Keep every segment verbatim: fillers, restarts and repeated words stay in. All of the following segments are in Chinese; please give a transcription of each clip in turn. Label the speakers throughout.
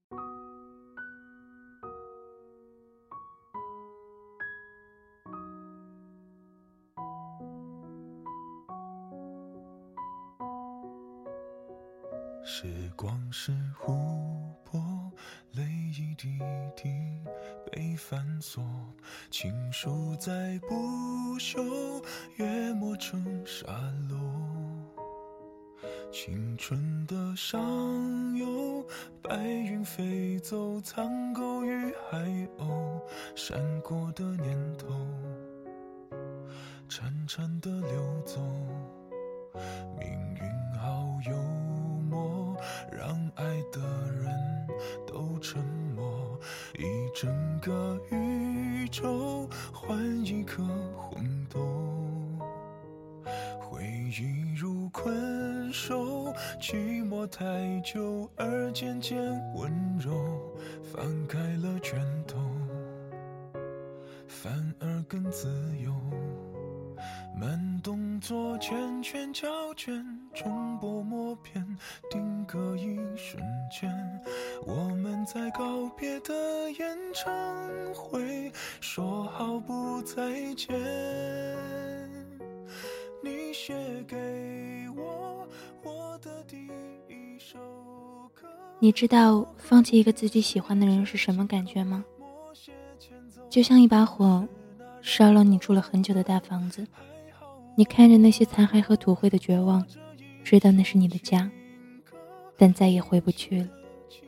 Speaker 1: 时光是湖泊，泪一滴滴被反锁，情书在不朽，越磨成沙漏。青春的上游，白云飞走，苍狗与海鸥，闪过的念头，潺潺的流走。命运好幽默，让爱的人都沉默，一整个宇宙换一颗红豆。回忆如困兽，寂寞太久而渐渐温柔，翻开了卷头，反而更自由。慢动作，缱绻胶卷，重播默片，定格一瞬间。我们在告别的演唱会说好不再见。你写给我我的第一首歌。
Speaker 2: 你知道放弃一个自己喜欢的人是什么感觉吗？就像一把火烧了你住了很久的大房子，你看着那些残骸和土灰的绝望，知道那是你的家，但再也回不去了。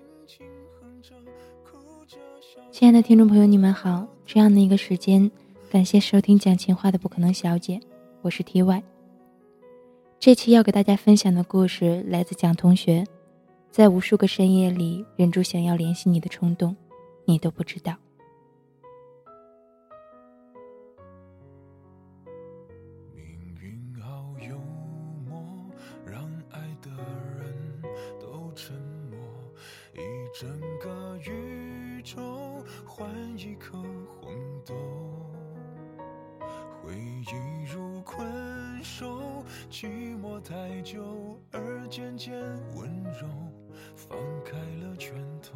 Speaker 2: 亲爱的听众朋友，你们好，这样的一个时间，感谢收听讲情话的不可能小姐，我是 T Y。 这期要给大家分享的故事来自蒋同学，在无数个深夜里忍住想要联系你的冲动，你都不知道。
Speaker 1: 命运好幽默，让爱的人都沉默，一整个宇宙换一颗红豆。回忆如困兽，寂寞太久而渐渐温柔，放开了拳头，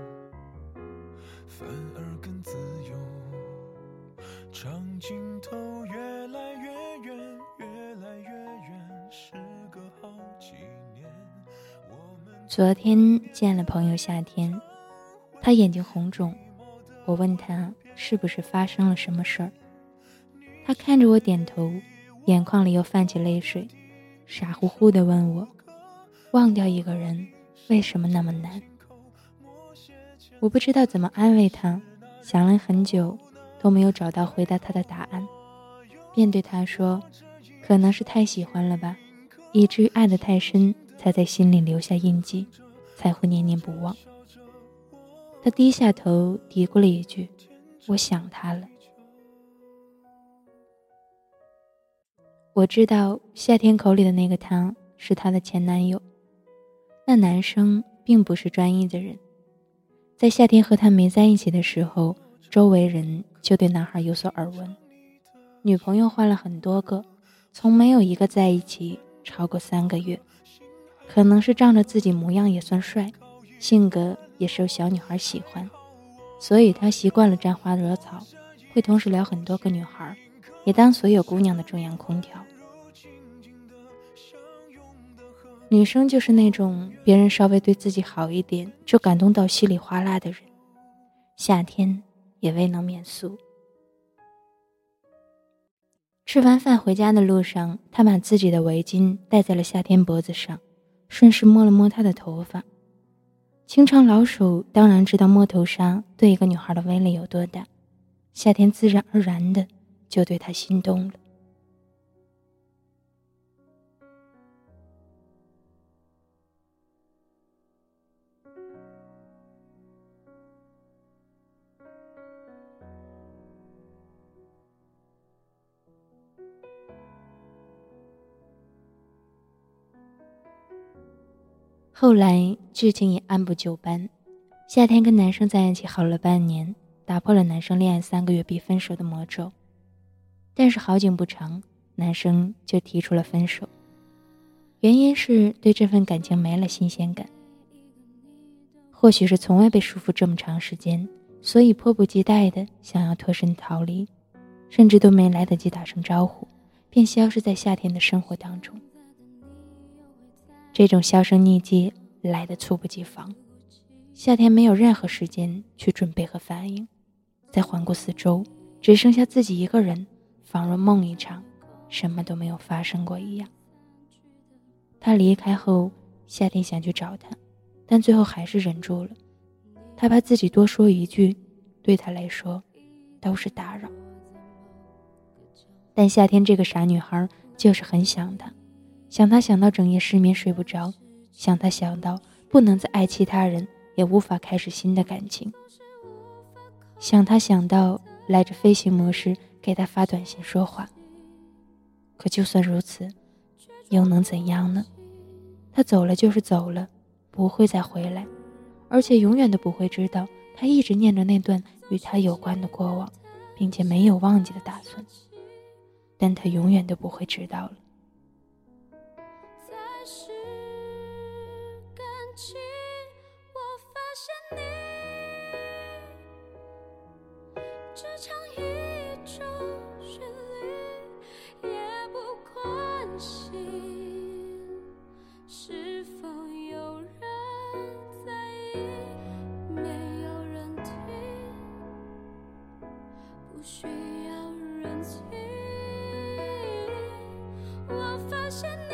Speaker 1: 反而更自由。长镜头越来越远，越来越远，时隔好几年。我们
Speaker 2: 昨天见了朋友夏天，他眼睛红肿，我问他是不是发生了什么事儿。他看着我点头，眼眶里又泛起泪水，傻乎乎地问我，忘掉一个人为什么那么难？我不知道怎么安慰他，想了很久都没有找到回答他的答案，便对他说，可能是太喜欢了吧，以至于爱得太深，才在心里留下印记，才会念念不忘。他低下头嘀咕了一句，我想他了。我知道夏天口里的那个他是他的前男友，那男生并不是专一的人，在夏天和他没在一起的时候，周围人就对男孩有所耳闻，女朋友换了很多个，从没有一个在一起超过三个月。可能是仗着自己模样也算帅，性格也受小女孩喜欢，所以他习惯了沾花惹草，会同时聊很多个女孩，也当所有姑娘的中央空调。女生就是那种别人稍微对自己好一点就感动到稀里哗啦的人，夏天也未能免俗。吃完饭回家的路上，他把自己的围巾戴在了夏天脖子上，顺势摸了摸她的头发。清肠老手当然知道摸头杀对一个女孩的威力有多大，夏天自然而然的就对她心动了。后来剧情也按部就班，夏天跟男生在一起好了半年，打破了男生恋爱三个月必分手的魔咒。但是好景不长，男生就提出了分手，原因是对这份感情没了新鲜感。 或许是从未被束缚这么长时间，所以迫不及待地想要脱身逃离，甚至都没来得及打声招呼，便消失在夏天的生活当中。这种销声匿迹来得猝不及防，夏天没有任何时间去准备和反应，再环顾四周，只剩下自己一个人，仿若梦一场，什么都没有发生过一样。他离开后，夏天想去找他，但最后还是忍住了。他怕自己多说一句，对他来说都是打扰。但夏天这个傻女孩就是很想他，想他想到整夜失眠睡不着，想他想到不能再爱其他人，也无法开始新的感情，想他想到赖着飞行模式给他发短信说话。可就算如此，又能怎样呢？他走了就是走了，不会再回来，而且永远都不会知道他一直念着那段与他有关的过往，并且没有忘记的打算，但他永远都不会知道了。
Speaker 1: 只唱一种旋律也不关心是否有人在意，没有人听，不需要人情。我发现你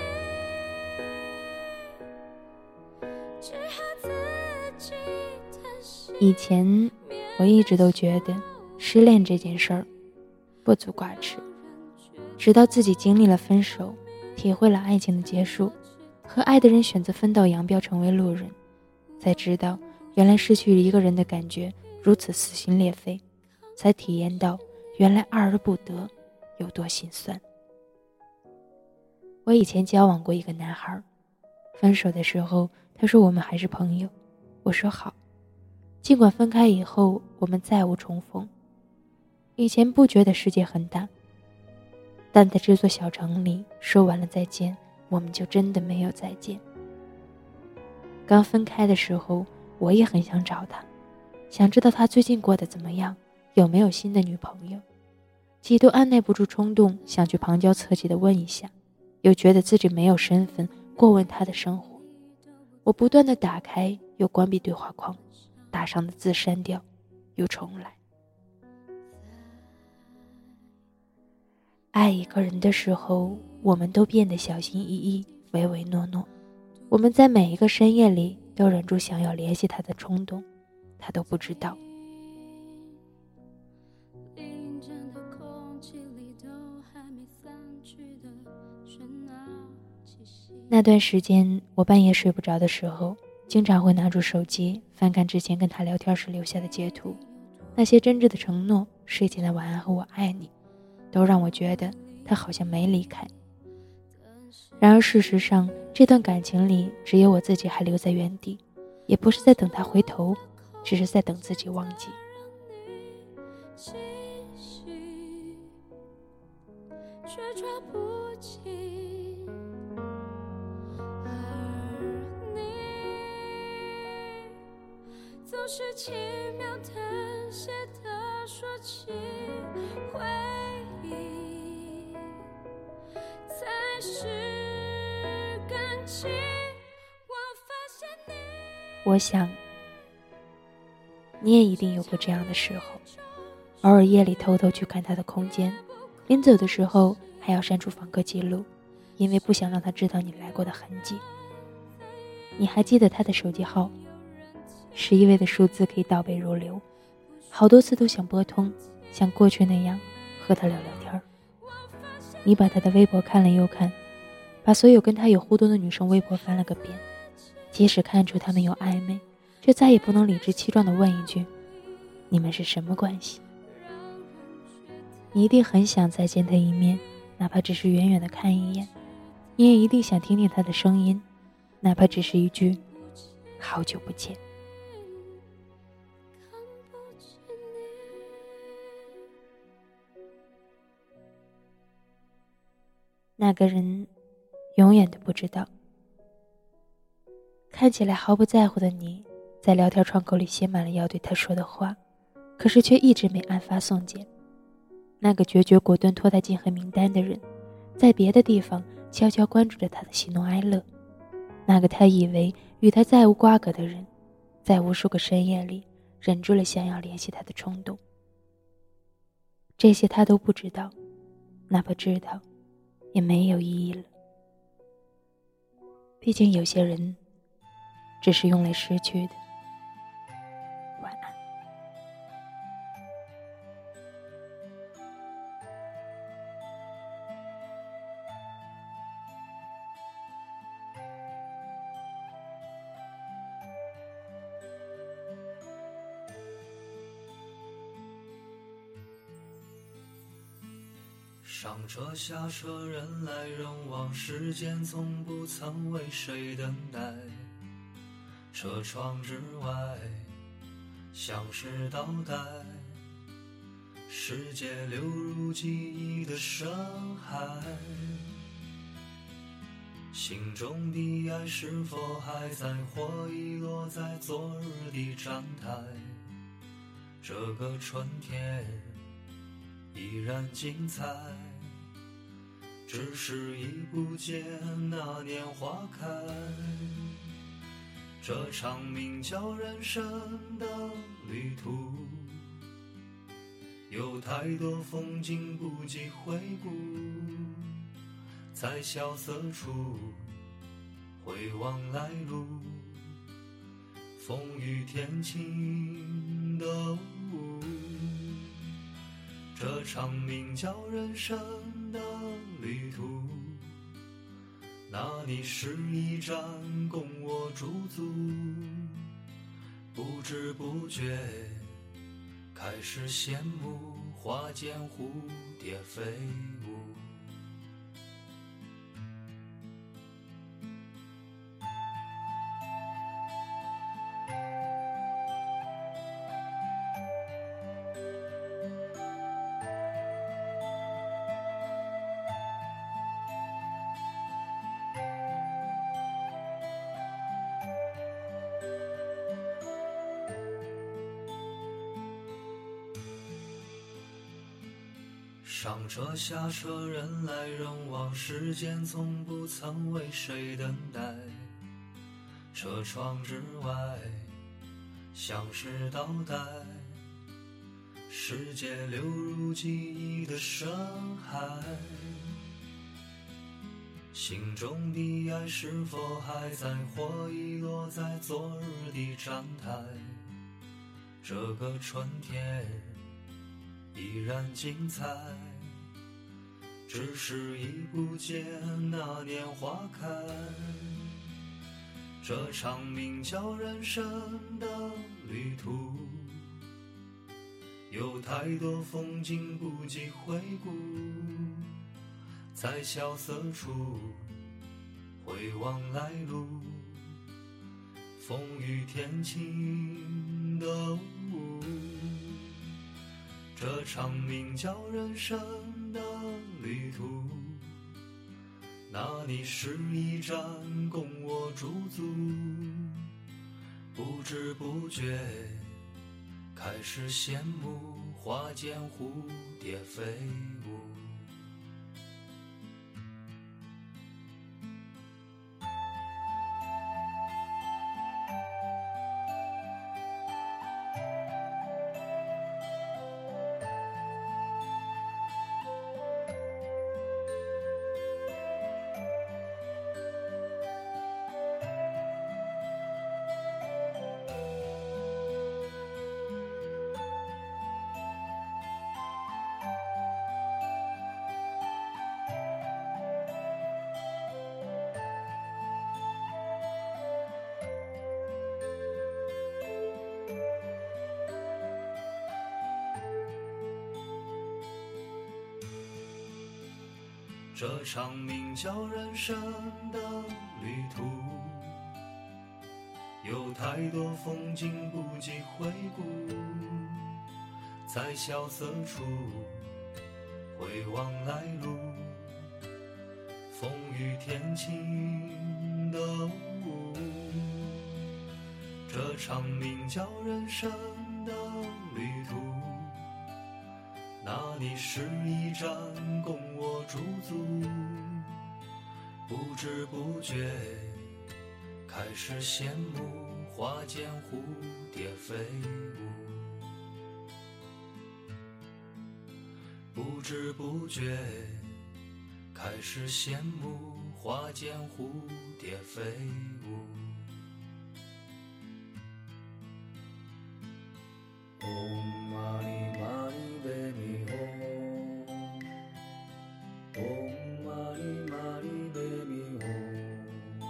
Speaker 1: 只和自己谈心。以前我一直都觉得失恋这件事儿不足挂齿，直到自己经历了分手，体会了爱情的结束，和爱的人选择分道扬镳成为路人，才知道原来失去一个人的感觉如此撕心裂肺，才体验到原来爱而不得有多心酸。我以前交往过一个男孩，分手的时候他说我们还是朋友，我说好，尽管分开以后我们再无重逢。以前不觉得世界很大，但在这座小城里说完了再见，我们就真的没有再见。刚分开的时候我也很想找他，想知道他最近过得怎么样，有没有新的女朋友，几度按耐不住冲动，想去旁敲侧击地问一下，又觉得自己没有身份过问他的生活。我不断地打开又关闭对话框，打上的字删掉又重来。爱一个人的时候，我们都变得小心翼翼，唯唯诺诺。我们在每一个深夜里都忍住想要联系他的冲动，他都不知道。那段时间我半夜睡不着的时候，经常会拿出手机翻看之前跟他聊天时留下的截图，那些真挚的承诺，睡前的晚安和我爱你，都让我觉得他好像没离开。然而事实上，这段感情里只有我自己还留在原地，也不是在等他回头，只是在等自己忘记。却抓不紧，而你总是轻描淡写地说起回忆，才是感情。我发现你，我想你也一定有过这样的时候，偶尔夜里偷偷去看他的空间，临走的时候还要删除访客记录，因为不想让他知道你来过的痕迹。你还记得他的手机号，十一位的数字可以倒背如流，好多次都想拨通，像过去那样和他聊聊天。你把他的微博看了又看，把所有跟他有互动的女生微博翻了个遍，即使看出他们有暧昧，却再也不能理直气壮地问一句，你们是什么关系？你一定很想再见他一面，哪怕只是远远地看一眼，你也一定想听听他的声音，哪怕只是一句好久不见。那个人永远都不知道，看起来毫不在乎的你，
Speaker 2: 在聊天窗口里写满了要对他说的话，可是却一直没按发送键。那个决绝果断拖他进黑名单的人，在别的地方悄悄关注着他的喜怒哀乐。那个他以为与他再无瓜葛的人，在无数个深夜里忍住了想要联系他的冲动。这些他都不知道，哪怕知道也没有意义了。毕竟有些人只是用来失去的。晚安。
Speaker 1: 上车下车，人来人往，时间从不曾为谁等待。车窗之外，像是倒带，世界流入记忆的深海。心中的爱是否还在，或遗落在昨日的站台？这个春天依然精彩，只是已不见那年花开。这场名叫人生的旅途，有太多风景不及回顾，在萧瑟处回望来路，风雨天晴的雾。这场名叫人生的旅途，那里是一站供我驻足，不知不觉开始羡慕花间蝴蝶飞舞。上车下车，人来人往，时间从不曾为谁等待。车窗之外，像是倒带，世界流入记忆的深海。心中的爱是否还在，或遗落在昨日的站台？这个春天依然精彩，只是已不见那年花开。这场名叫人生的旅途，有太多风景不及回顾，在萧瑟处回望来路，风雨天晴的雾。这场名叫人生的旅途，那里是一站供我驻足，不知不觉开始羡慕花间蝴蝶飞舞。这场名叫人生的旅途，有太多风景不及回顾，在萧瑟处回望来路，风雨天晴的雾。 这场名叫人生的旅途。那里是一站供我驻足，不知不觉开始羡慕花间蝴蝶飞舞，不知不觉开始羡慕花间蝴蝶飞舞。Om mani mani padme hum, Om mani mani padme hum,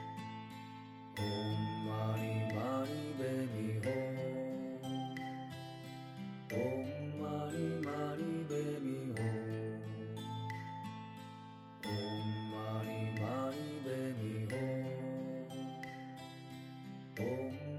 Speaker 1: Om mani mani padme hum, Om mani mani padme hum, Om mani mani padme hum, Om